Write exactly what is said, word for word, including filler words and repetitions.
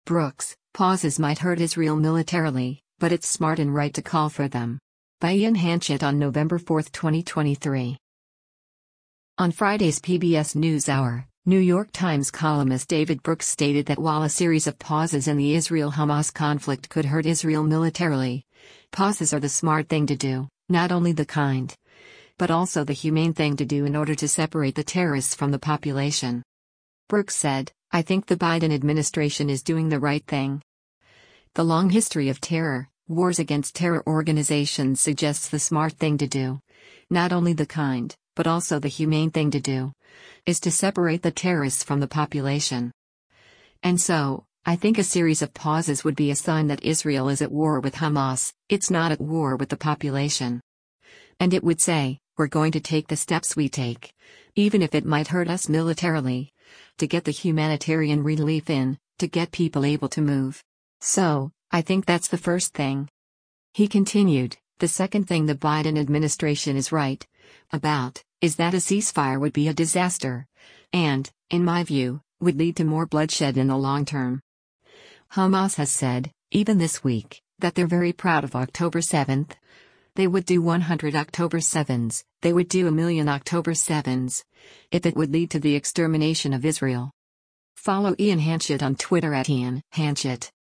Brooks, pauses might hurt Israel militarily, but it's smart and right to call for them. By Ian Hanchett on November fourth, twenty twenty-three. On Friday's P B S NewsHour, New York Times columnist David Brooks stated that while a series of pauses in the Israel-Hamas conflict could hurt Israel militarily, pauses are the smart thing to do, not only the kind, but also the humane thing to do in order to separate the terrorists from the population. Brooks said, "I think the Biden administration is doing the right thing. The long history of terror, wars against terror organizations suggests the smart thing to do, not only the kind, but also the humane thing to do, is to separate the terrorists from the population. And so, I think a series of pauses would be a sign that Israel is at war with Hamas, it's not at war with the population. And it would say, we're going to take the steps we take, even if it might hurt us militarily, to get the humanitarian relief in, to get people able to move. So, I think that's the first thing." He continued, "The second thing the Biden administration is right about, is that a ceasefire would be a disaster, and, in my view, would lead to more bloodshed in the long term." Hamas has said, even this week, that they're very proud of October seventh. They would do one hundred October sevens, they would do a million October sevens, if it would lead to the extermination of Israel. Follow Ian Hanchett on Twitter at Ian Hanchett.